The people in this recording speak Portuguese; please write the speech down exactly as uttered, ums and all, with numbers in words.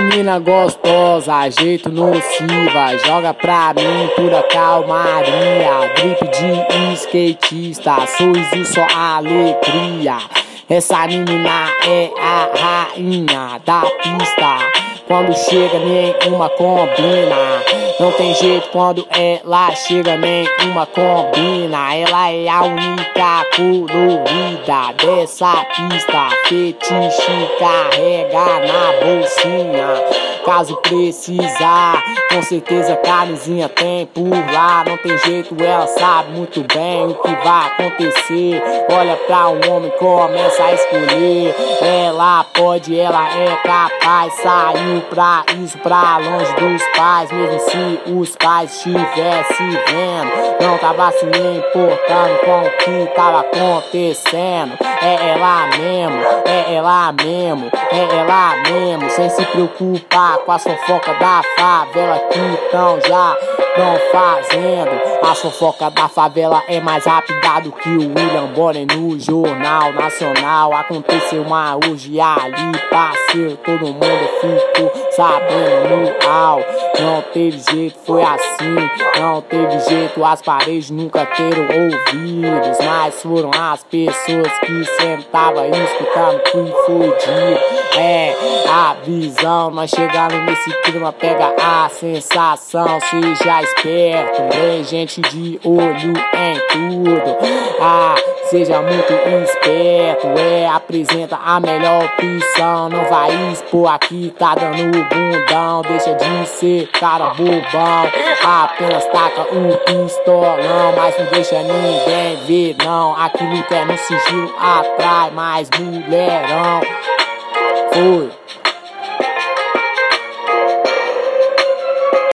menina gostosa, jeito nociva, joga pra mim pura calmaria. Drip de skatista, sorriso só alegria. Essa menina é a rainha da pista. Quando chega nenhuma combina. Não tem jeito quando ela chega nenhuma combina. Ela é a única colorida dessa pista. Fetiche carrega na bolsinha. Caso precisar, com certeza camisinha tem por lá. Não tem jeito, ela sabe muito bem o que vai acontecer. Olha pra um homem, começa a escolher. Ela pode, ela é capaz. Saiu pra isso, pra longe dos pais. Mesmo se os pais estivessem vendo, não tava se importando com o que tava acontecendo. É ela mesmo, é ela mesmo, é ela mesmo. Sem se preocupar com a fofoca da favela que tão já tão fazendo. A fofoca da favela é mais rápida do que o William Bonner no Jornal Nacional. Aconteceu uma orgia ali, parceiro, todo mundo ficou sabendo no au. Não teve jeito, foi assim, não teve jeito, as paredes nunca teram ouvidos, mas foram as pessoas que sentavam escutando que foi dito. É a visão, nós chegamos nesse clima, pega a sensação, seja esperto, tem gente de olho em tudo. Ah, seja muito esperto, é, apresenta a melhor opção, não vai expor aqui, tá dando bundão, deixa de ser cara bobão, apenas taca um pistolão, mas não deixa ninguém ver não, aquilo que é no sigilo atrai mais mulherão. Foi.